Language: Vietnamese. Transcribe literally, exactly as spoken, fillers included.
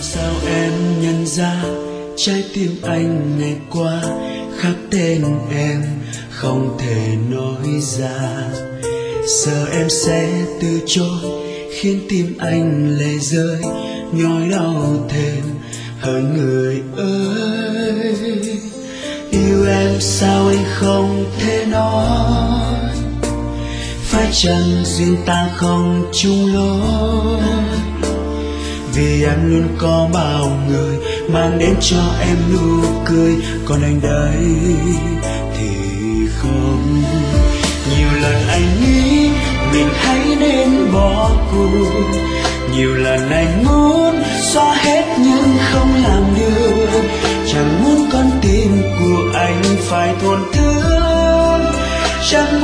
sao em nhận ra trái tim anh ngày qua khắc tên em không thể nói ra, giờ em sẽ từ chối khiến tim anh lệ rơi nhói đau thêm hơn người ơi. Yêu em sao anh không thể nói, phải chăng duyên ta không chung lối, vì em luôn có bao người mang đến cho em nụ cười, còn anh đây thì không. Nhiều lần anh nghĩ mình hãy nên bỏ cuộc, nhiều lần anh muốn xóa hết nhưng không làm được, chẳng muốn con tim của anh phải tổn thương, chẳng